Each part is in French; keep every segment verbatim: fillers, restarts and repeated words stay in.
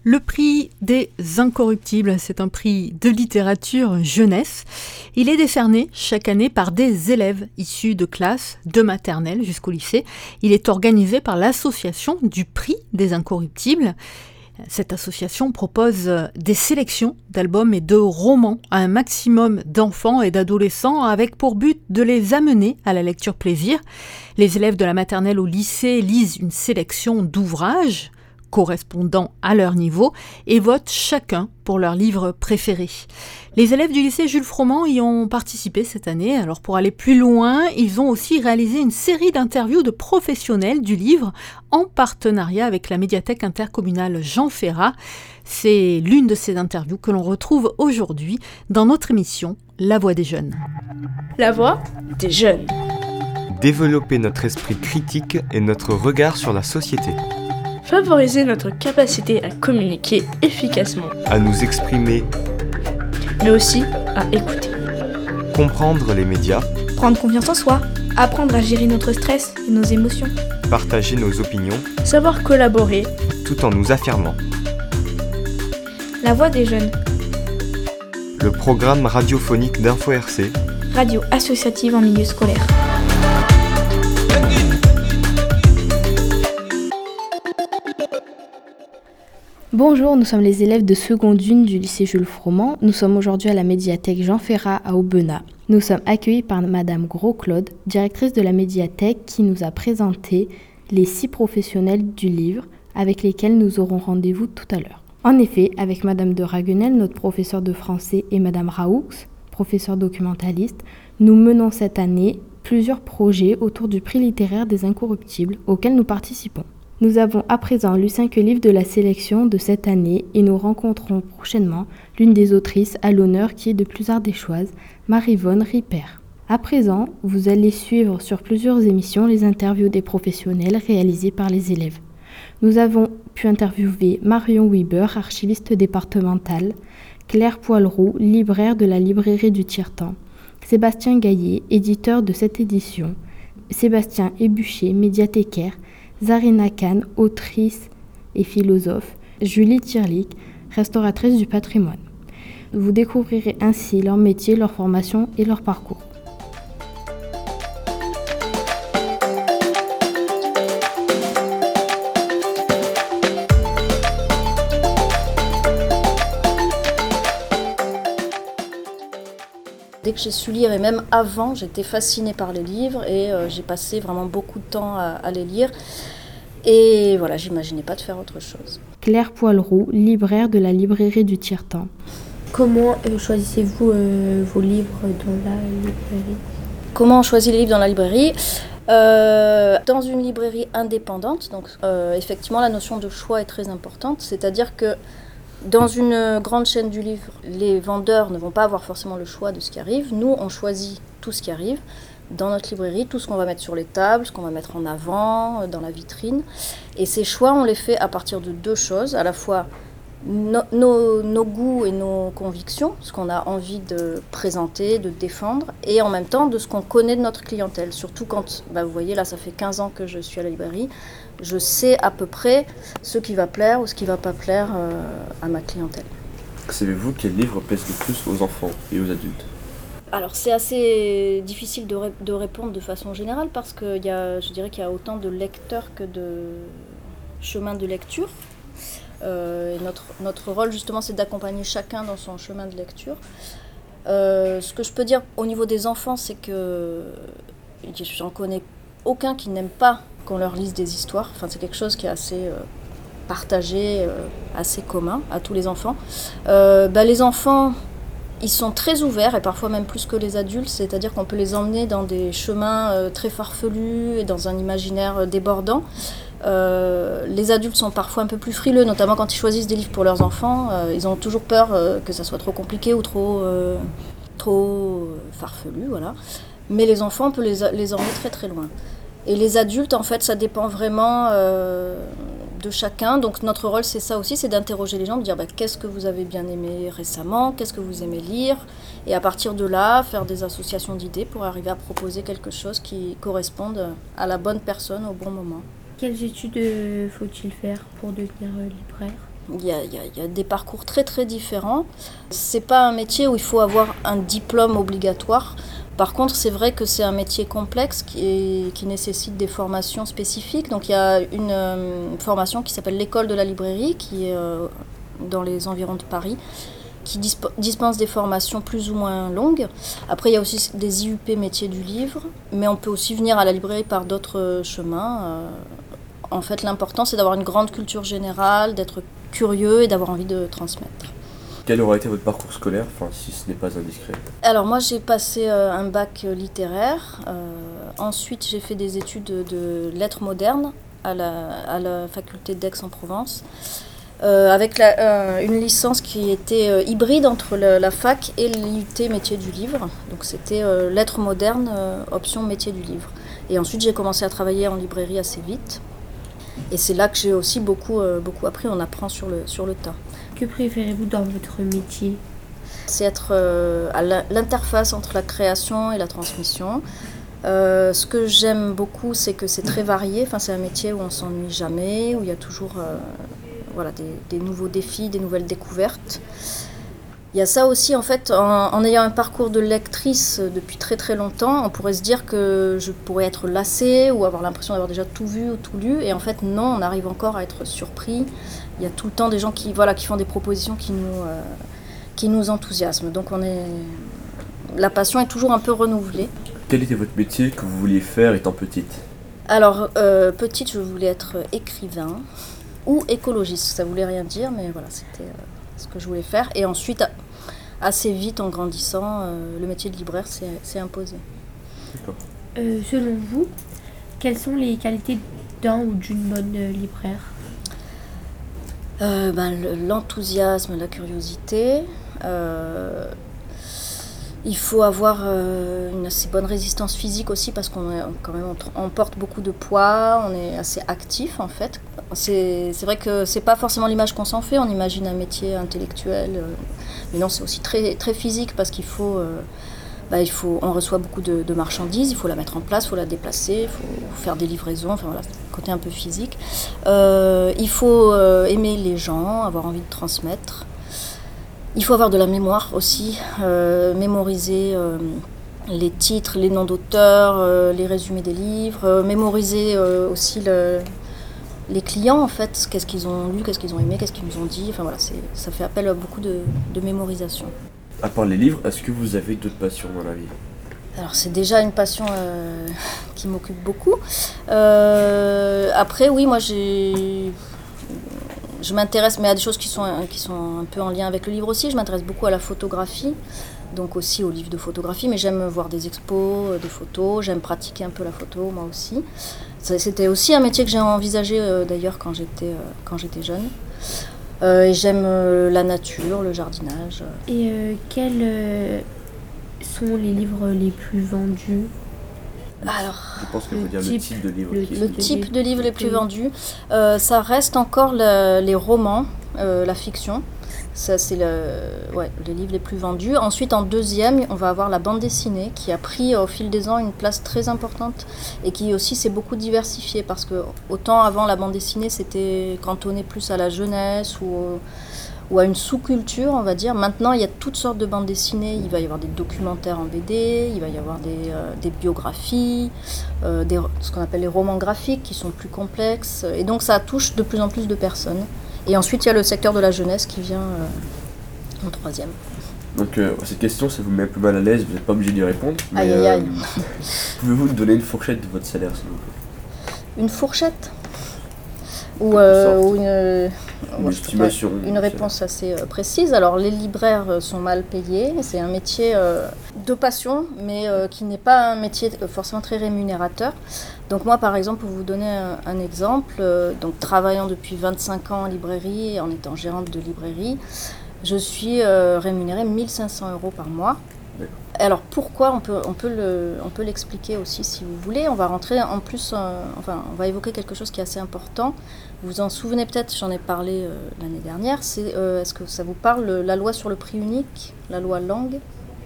Le prix des Incorruptibles, c'est un prix de littérature jeunesse. Il est décerné chaque année par des élèves issus de classes de maternelle jusqu'au lycée. Il est organisé par l'association du prix des Incorruptibles. Cette association propose des sélections d'albums et de romans à un maximum d'enfants et d'adolescents avec pour but de les amener à la lecture plaisir. Les élèves de la maternelle au lycée lisent une sélection d'ouvrages correspondant à leur niveau et votent chacun pour leur livre préféré. Les élèves du lycée Jules Froment y ont participé cette année. Alors pour aller plus loin, ils ont aussi réalisé une série d'interviews de professionnels du livre en partenariat avec la médiathèque intercommunale Jean Ferrat. C'est l'une de ces interviews que l'on retrouve aujourd'hui dans notre émission La Voix des Jeunes. La Voix des Jeunes. Développer notre esprit critique et notre regard sur la société. Favoriser notre capacité à communiquer efficacement. À nous exprimer. Mais aussi à écouter. Comprendre les médias. Prendre confiance en soi. Apprendre à gérer notre stress et nos émotions. Partager nos opinions. Savoir collaborer. Tout en nous affirmant. La Voix des Jeunes. Le programme radiophonique d'Info R C. Radio associative en milieu scolaire. Bonjour, nous sommes les élèves de seconde une du lycée Jules Froment. Nous sommes aujourd'hui à la médiathèque Jean Ferrat à Aubenas. Nous sommes accueillis par Madame Gros-Claude, directrice de la médiathèque, qui nous a présenté les six professionnels du livre avec lesquels nous aurons rendez-vous tout à l'heure. En effet, avec Madame de Raguenel, notre professeure de français, et Madame Raoux, professeure documentaliste, nous menons cette année plusieurs projets autour du prix littéraire des Incorruptibles auxquels nous participons. Nous avons à présent lu cinq livres de la sélection de cette année et nous rencontrons prochainement l'une des autrices à l'honneur qui est de plus ardéchoise, Maryvonne Ripper. À présent, vous allez suivre sur plusieurs émissions les interviews des professionnels réalisées par les élèves. Nous avons pu interviewer Marion Weber, archiviste départementale, Claire Poilroux, libraire de la librairie du Tire-Temps, Sébastien Gaillet, éditeur de cette édition, Sébastien Ébucher, médiathécaire, Zarina Khan, autrice et philosophe, Julie Tirlik, restauratrice du patrimoine. Vous découvrirez ainsi leur métier, leur formation et leur parcours. Dès que j'ai su lire, et même avant, j'étais fascinée par les livres et euh, j'ai passé vraiment beaucoup de temps à, à les lire. Et voilà, j'imaginais pas de faire autre chose. Claire Poilroux, libraire de la librairie du Tire-Temps. Comment euh, choisissez-vous euh, vos livres dans la librairie ? Comment on choisit les livres dans la librairie ? euh, Dans une librairie indépendante, donc euh, effectivement la notion de choix est très importante, c'est-à-dire que dans une grande chaîne du livre, les vendeurs ne vont pas avoir forcément le choix de ce qui arrive. Nous, on choisit tout ce qui arrive dans notre librairie, tout ce qu'on va mettre sur les tables, ce qu'on va mettre en avant, dans la vitrine. Et ces choix, on les fait à partir de deux choses, à la fois no, no, nos goûts et nos convictions, ce qu'on a envie de présenter, de défendre, et en même temps de ce qu'on connaît de notre clientèle. Surtout quand, bah, vous voyez, là, ça fait quinze ans que je suis à la librairie. Je sais à peu près ce qui va plaire ou ce qui ne va pas plaire euh, à ma clientèle. Savez-vous quel livre plaise le plus aux enfants et aux adultes ? Alors c'est assez difficile de, ré- de répondre de façon générale parce que y a, je dirais qu'il y a autant de lecteurs que de chemins de lecture. Euh, et notre, notre rôle justement c'est d'accompagner chacun dans son chemin de lecture. Euh, ce que je peux dire au niveau des enfants, c'est que j'en connais aucun qui n'aime pas qu'on leur lise des histoires. Enfin, c'est quelque chose qui est assez euh, partagé, euh, assez commun à tous les enfants. Euh, bah, les enfants, ils sont très ouverts, et parfois même plus que les adultes, c'est-à-dire qu'on peut les emmener dans des chemins euh, très farfelus et dans un imaginaire euh, débordant. Euh, les adultes sont parfois un peu plus frileux, notamment quand ils choisissent des livres pour leurs enfants. Euh, ils ont toujours peur euh, que ça soit trop compliqué ou trop, euh, trop farfelu, voilà. Mais les enfants, on peut les, les emmener très très loin. Et les adultes, en fait, ça dépend vraiment euh, de chacun. Donc notre rôle, c'est ça aussi, c'est d'interroger les gens, de dire bah, qu'est-ce que vous avez bien aimé récemment, qu'est-ce que vous aimez lire, et à partir de là, faire des associations d'idées pour arriver à proposer quelque chose qui corresponde à la bonne personne au bon moment. Quelles études euh, faut-il faire pour devenir euh, libraire ? Il y a, il y a, il y a des parcours très très différents. C'est pas un métier où il faut avoir un diplôme obligatoire. Par contre, c'est vrai que c'est un métier complexe qui, est, qui nécessite des formations spécifiques. Donc il y a une euh, formation qui s'appelle l'école de la librairie, qui est euh, dans les environs de Paris, qui disp- dispense des formations plus ou moins longues. Après, il y a aussi des I U P métiers du livre, mais on peut aussi venir à la librairie par d'autres chemins. Euh, en fait, l'important, c'est d'avoir une grande culture générale, d'être curieux et d'avoir envie de transmettre. Quel aura été votre parcours scolaire, enfin, si ce n'est pas indiscret? Alors moi, j'ai passé euh, un bac littéraire. Euh, ensuite, j'ai fait des études de, de lettres modernes à la, à la faculté d'Aix-en-Provence. Euh, avec la, euh, une licence qui était euh, hybride entre le, la fac et l'I U T métier du livre. Donc c'était euh, lettres modernes, euh, option métier du livre. Et ensuite j'ai commencé à travailler en librairie assez vite. Et c'est là que j'ai aussi beaucoup, euh, beaucoup appris, on apprend sur le, sur le tas. Que préférez-vous dans votre métier? C'est être euh, à l'interface entre la création et la transmission. Euh, ce que j'aime beaucoup, c'est que c'est très varié. Enfin, c'est un métier où on ne s'ennuie jamais, où il y a toujours... Euh, Voilà, des, des nouveaux défis, des nouvelles découvertes. Il y a ça aussi, en fait, en, en ayant un parcours de lectrice depuis très très longtemps, on pourrait se dire que je pourrais être lassée ou avoir l'impression d'avoir déjà tout vu ou tout lu. Et en fait, non, on arrive encore à être surpris. Il y a tout le temps des gens qui, voilà, qui font des propositions qui nous, euh, qui nous enthousiasment. Donc on est... la passion est toujours un peu renouvelée. Quel était votre métier que vous vouliez faire étant petite? Alors, euh, petite, je voulais être écrivain ou écologiste, ça voulait rien dire, mais voilà, c'était euh, ce que je voulais faire. Et ensuite, assez vite, en grandissant, euh, le métier de libraire s'est, s'est imposé. D'accord. Euh, selon vous, quelles sont les qualités d'un ou d'une bonne euh, libraire? euh, ben, le, L'enthousiasme, la curiosité. Euh, il faut avoir euh, une assez bonne résistance physique aussi, parce qu'on est, quand même, on, on porte beaucoup de poids, on est assez actif en fait. C'est, c'est vrai que c'est pas forcément l'image qu'on s'en fait, on imagine un métier intellectuel, euh, mais non, c'est aussi très, très physique, parce qu'il faut, euh, bah, il faut, on reçoit beaucoup de, de marchandises, il faut la mettre en place, il faut la déplacer, il faut faire des livraisons, enfin voilà, côté un peu physique. Euh, il faut euh, aimer les gens, avoir envie de transmettre. Il faut avoir de la mémoire aussi, euh, mémoriser euh, les titres, les noms d'auteurs, euh, les résumés des livres, euh, mémoriser euh, aussi le, les clients en fait, qu'est-ce qu'ils ont lu, qu'est-ce qu'ils ont aimé, qu'est-ce qu'ils nous ont dit. Enfin voilà, c'est, ça fait appel à beaucoup de, de mémorisation. À part les livres, est-ce que vous avez d'autres passions dans la vie? Alors c'est déjà une passion euh, qui m'occupe beaucoup. Euh, après oui, moi j'ai... Je m'intéresse, mais à des choses qui sont, qui sont un peu en lien avec le livre aussi. Je m'intéresse beaucoup à la photographie, donc aussi aux livres de photographie, mais j'aime voir des expos, des photos, j'aime pratiquer un peu la photo moi aussi. C'était aussi un métier que j'ai envisagé euh, d'ailleurs quand j'étais, euh, quand j'étais jeune. Euh, et j'aime euh, la nature, le jardinage. Et euh, quels euh, sont les livres les plus vendus? Alors, je pense que vous dire le type de livre. Le, qui le type de livre les plus vendus, euh, ça reste encore le, les romans, euh, la fiction. Ça, c'est le, ouais, les livres les plus vendus. Ensuite, en deuxième, on va avoir la bande dessinée qui a pris au fil des ans une place très importante et qui aussi s'est beaucoup diversifiée, parce que autant avant la bande dessinée c'était cantonné plus à la jeunesse ou au, ou à une sous-culture, on va dire. Maintenant, il y a toutes sortes de bandes dessinées. Il va y avoir des documentaires en B D, il va y avoir des, euh, des biographies, euh, des, ce qu'on appelle les romans graphiques qui sont plus complexes. Et donc, ça touche de plus en plus de personnes. Et ensuite, il y a le secteur de la jeunesse qui vient euh, en troisième. Donc, euh, cette question, ça vous met un peu mal à l'aise, vous n'êtes pas obligé d'y répondre. Mais, aïe, aïe, aïe. Euh, pouvez-vous nous donner une fourchette de votre salaire, s'il vous plaît? Une fourchette? Ou, euh, ou une, une, estimation, une réponse assez euh, précise. Alors les libraires euh, sont mal payés, c'est un métier euh, de passion, mais euh, qui n'est pas un métier forcément très rémunérateur. Donc moi par exemple, pour vous donner un, un exemple, euh, donc travaillant depuis vingt-cinq ans en librairie, en étant gérante de librairie, je suis euh, rémunérée mille cinq cents euros par mois. Alors pourquoi, on peut, on, peut le, on peut l'expliquer aussi si vous voulez. On va rentrer en plus, euh, enfin on va évoquer quelque chose qui est assez important. Vous vous en souvenez peut-être, j'en ai parlé euh, l'année dernière, c'est, euh, est-ce que ça vous parle, la loi sur le prix unique, la loi Lang?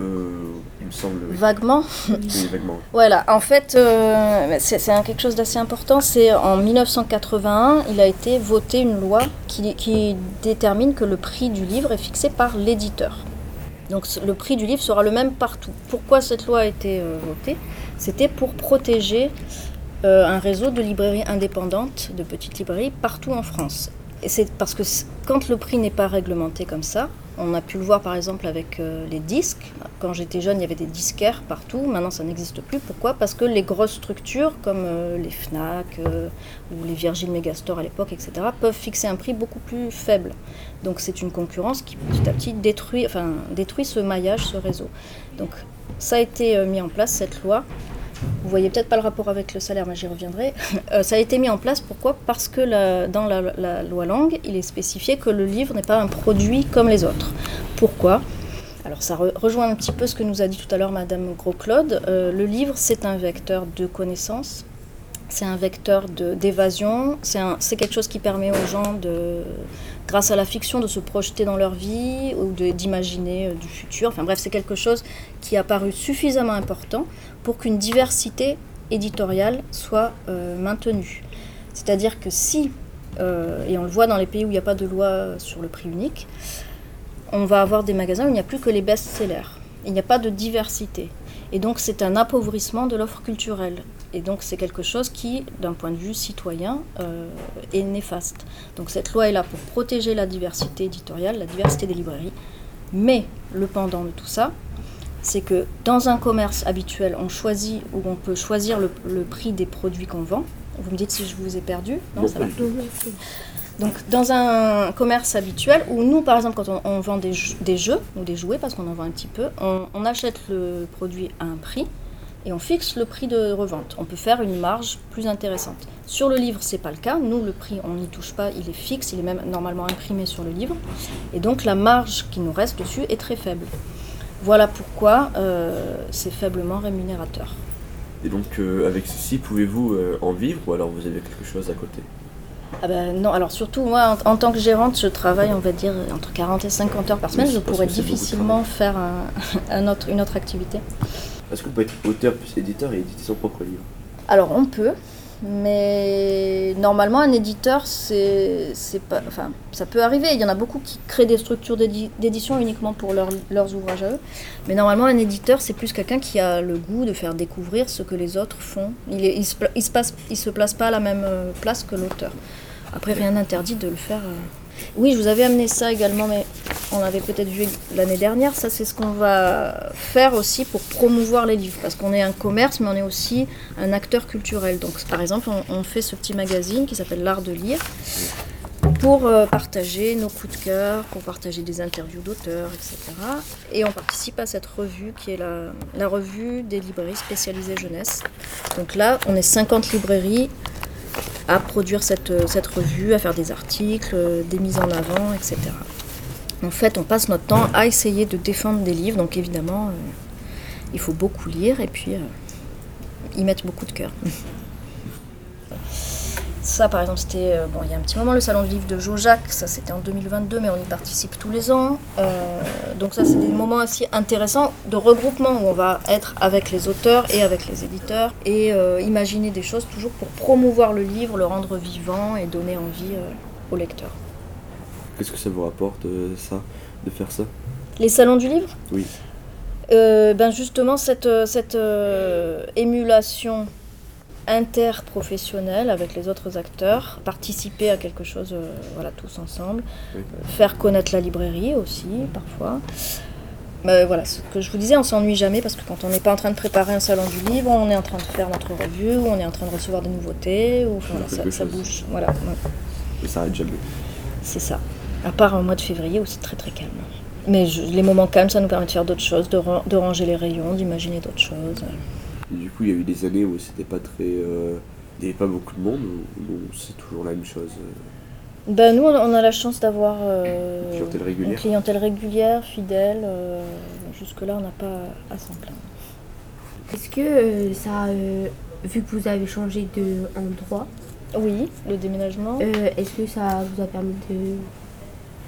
Euh, il me semble. Oui. Vaguement. Oui, vaguement. Voilà, en fait, euh, c'est, c'est un, quelque chose d'assez important. C'est en dix-neuf cent quatre-vingt-un, il a été voté une loi qui, qui détermine que le prix du livre est fixé par l'éditeur. Donc le prix du livre sera le même partout. Pourquoi cette loi a été euh, votée ? C'était pour protéger euh, un réseau de librairies indépendantes, de petites librairies, partout en France. Et c'est parce que quand le prix n'est pas réglementé comme ça, on a pu le voir par exemple avec euh, les disques. Quand j'étais jeune, il y avait des disquaires partout. Maintenant, ça n'existe plus. Pourquoi ? Parce que les grosses structures, comme euh, les Fnac euh, ou les Virgin Megastore à l'époque, et cetera, peuvent fixer un prix beaucoup plus faible. Donc c'est une concurrence qui petit à petit détruit, enfin, détruit ce maillage, ce réseau. Donc ça a été euh, mis en place, cette loi. Vous voyez peut-être pas le rapport avec le salaire, mais j'y reviendrai. Euh, ça a été mis en place, pourquoi ? Parce que la, dans la, la loi Langue, il est spécifié que le livre n'est pas un produit comme les autres. Pourquoi ? Alors ça re- rejoint un petit peu ce que nous a dit tout à l'heure Madame Gros-Claude. Euh, le livre, c'est un vecteur de connaissance, c'est un vecteur de, d'évasion, c'est, un, c'est quelque chose qui permet aux gens, de, grâce à la fiction, de se projeter dans leur vie ou de, d'imaginer euh, du futur. Enfin bref, c'est quelque chose qui a paru suffisamment important pour qu'une diversité éditoriale soit euh, maintenue. C'est-à-dire que si, euh, et on le voit dans les pays où il n'y a pas de loi sur le prix unique, on va avoir des magasins où il n'y a plus que les best-sellers. Il n'y a pas de diversité. Et donc c'est un appauvrissement de l'offre culturelle. Et donc c'est quelque chose qui, d'un point de vue citoyen, euh, est néfaste. Donc cette loi est là pour protéger la diversité éditoriale, la diversité des librairies. Mais le pendant de tout ça, c'est que dans un commerce habituel, on choisit, ou on peut choisir le, le prix des produits qu'on vend. Vous me dites si je vous ai perdu ? Non, Non, ça pas va. du tout. Donc dans un commerce habituel, où nous par exemple quand on, on vend des, jeux, des jeux ou des jouets, parce qu'on en vend un petit peu, on, on achète le produit à un prix et on fixe le prix de revente. On peut faire une marge plus intéressante. Sur le livre, c'est pas le cas. Nous, le prix, on n'y touche pas, il est fixe, il est même normalement imprimé sur le livre. Et donc la marge qui nous reste dessus est très faible. Voilà pourquoi euh, c'est faiblement rémunérateur. Et donc, euh, avec ceci, pouvez-vous euh, en vivre ou alors vous avez quelque chose à côté ? Ah ben non, alors surtout moi, en, en tant que gérante, je travaille, on va dire, entre quarante et cinquante heures par semaine. Oui, Je je pense pourrais que c'est beaucoup de difficilement faire un, un autre, une autre activité. Est-ce que vous pouvez être auteur plus éditeur et éditer son propre livre ? Alors on peut, mais normalement un éditeur, c'est, c'est pas, enfin, ça peut arriver. Il y en a beaucoup qui créent des structures d'édi- d'édition uniquement pour leur, leurs ouvrages à eux. Mais normalement un éditeur, c'est plus quelqu'un qui a le goût de faire découvrir ce que les autres font. Il, est, il, se, il, se, passe, il se place pas à la même place que l'auteur. Après, rien n'interdit de le faire. Oui, je vous avais amené ça également, mais on avait peut-être vu l'année dernière. Ça, c'est ce qu'on va faire aussi pour promouvoir les livres. Parce qu'on est un commerce, mais on est aussi un acteur culturel. Donc, par exemple, on, on fait ce petit magazine qui s'appelle L'Art de lire pour euh, partager nos coups de cœur, pour partager des interviews d'auteurs, et cetera. Et on participe à cette revue qui est la, la revue des librairies spécialisées jeunesse. Donc là, on est cinquante librairies à produire cette, cette revue, à faire des articles, des mises en avant, et cetera. En fait, on passe notre temps à essayer de défendre des livres, donc évidemment, euh, il faut beaucoup lire et puis euh, y mettre beaucoup de cœur. Ça, par exemple, c'était, euh, bon, il y a un petit moment, le Salon du Livre de Jaujac, ça c'était en deux mille vingt-deux, mais on y participe tous les ans. Euh, donc ça, c'est des moments assez intéressants de regroupement où on va être avec les auteurs et avec les éditeurs et euh, imaginer des choses toujours pour promouvoir le livre, le rendre vivant et donner envie euh, aux lecteurs. Qu'est-ce que ça vous rapporte, euh, ça, de faire ça ? Les salons du livre ? Oui. Euh, ben justement, cette, cette euh, émulation interprofessionnelle avec les autres acteurs, participer à quelque chose, euh, voilà, tous ensemble, Oui. faire connaître la librairie aussi, parfois. Mais voilà, ce que je vous disais, on s'ennuie jamais parce que quand on n'est pas en train de préparer un salon du livre, on est en train de faire notre revue, ou on est en train de recevoir des nouveautés, ou enfin, voilà, ça, ça bouge. Voilà, ouais. Et ça arrête jamais. C'est ça. À part un mois de février où c'est très très calme. Mais je, les moments calmes, ça nous permet de faire d'autres choses, de, ra- de ranger les rayons, d'imaginer d'autres choses. Et du coup, il y a eu des années où c'était pas très... Euh, il n'y avait pas beaucoup de monde, ou, ou c'est toujours la même chose euh, Ben nous, on a la chance d'avoir euh, Une clientèle régulière. une clientèle régulière, fidèle. Euh, jusque-là, on n'a pas à s'en plaindre. Est-ce que euh, ça, euh, vu que vous avez changé d'endroit, Oui, le déménagement. euh, est-ce que ça vous a permis de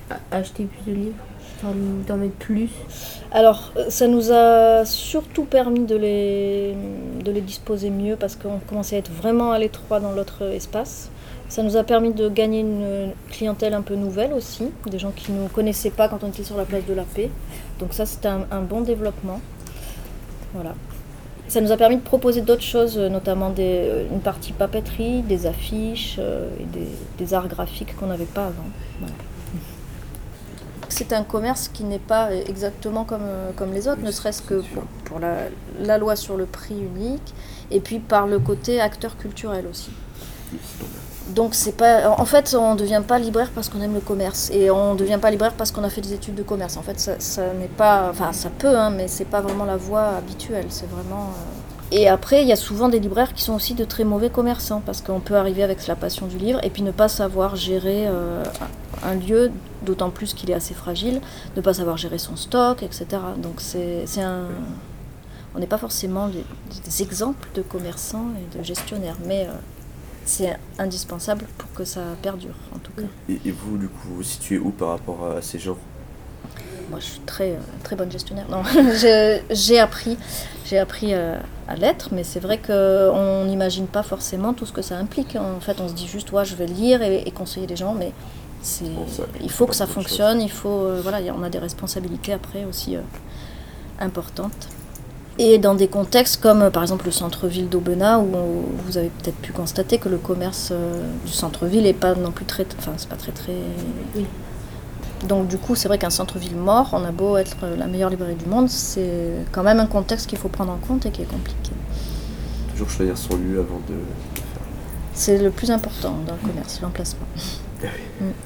acheter plus de livres, enfin, d'en mettre plus? Alors, ça nous a surtout permis de les, de les disposer mieux parce qu'on commençait à être vraiment à l'étroit dans l'autre espace. Ça nous a permis de gagner une clientèle un peu nouvelle aussi, des gens qui ne nous connaissaient pas quand on était sur la place de la Paix. Donc ça, c'était un, un bon développement. Voilà. Ça nous a permis de proposer d'autres choses, notamment des, une partie papeterie, des affiches euh, et des, des arts graphiques qu'on n'avait pas avant. Voilà. C'est un commerce qui n'est pas exactement comme, comme les autres, ne serait-ce que pour, pour la, la loi sur le prix unique et puis par le côté acteur culturel aussi. Donc c'est pas, en fait, on ne devient pas libraire parce qu'on aime le commerce et on ne devient pas libraire parce qu'on a fait des études de commerce. En fait, ça, ça n'est pas, enfin ça peut, hein, mais c'est pas vraiment la voie habituelle. C'est vraiment. Euh... Et après, il y a souvent des libraires qui sont aussi de très mauvais commerçants parce qu'on peut arriver avec la passion du livre et puis ne pas savoir gérer euh, un lieu, d'autant plus qu'il est assez fragile, ne pas savoir gérer son stock, et cetera. Donc c'est, c'est un, on n'est pas forcément des, des exemples de commerçants et de gestionnaires, mais euh, c'est indispensable pour que ça perdure, en tout cas. Et, et vous, du coup, vous situez où par rapport à ces gens ? Moi, je suis très, très bonne gestionnaire. Non, j'ai, j'ai appris, j'ai appris à, à l'être, mais c'est vrai qu'on n'imagine pas forcément tout ce que ça implique. En fait, on se dit juste, ouais, je vais lire et, et conseiller les gens, mais c'est, ça, il faut que ça fonctionne, il faut, euh, voilà, on a des responsabilités après aussi euh, importantes. Et dans des contextes comme par exemple le centre-ville d'Aubenas, où on, vous avez peut-être pu constater que le commerce euh, du centre-ville n'est pas non plus très, enfin c'est pas très très. Oui. Donc du coup, c'est vrai qu'un centre-ville mort, on a beau être la meilleure librairie du monde, c'est quand même un contexte qu'il faut prendre en compte et qui est compliqué. Toujours choisir son lieu avant de le faire. C'est le plus important dans le commerce, l'emplacement. Ah oui. Mm.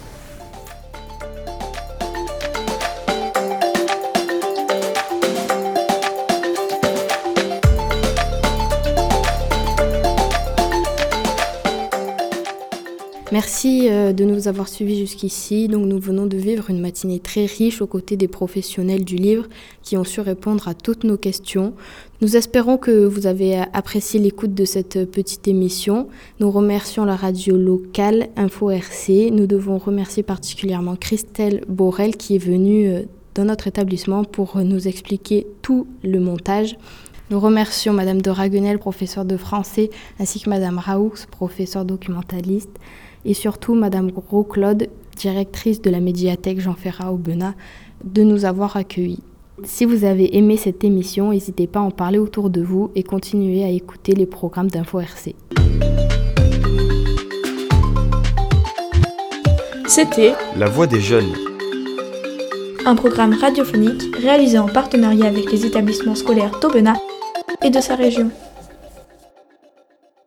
Merci de nous avoir suivis jusqu'ici. Donc, nous venons de vivre une matinée très riche aux côtés des professionnels du livre qui ont su répondre à toutes nos questions. Nous espérons que vous avez apprécié l'écoute de cette petite émission. Nous remercions la radio locale Info R C. Nous devons remercier particulièrement Christelle Borel qui est venue dans notre établissement pour nous expliquer tout le montage. Nous remercions Madame de Raguenel, professeure de français, ainsi que Madame Raoux, professeure documentaliste, et surtout Madame Gros-Claude, directrice de la médiathèque Jean Ferrat à Aubenas, de nous avoir accueillis. Si vous avez aimé cette émission, n'hésitez pas à en parler autour de vous et continuez à écouter les programmes d'Info R C. C'était La Voix des Jeunes, un programme radiophonique réalisé en partenariat avec les établissements scolaires d'Aubenas et de sa région.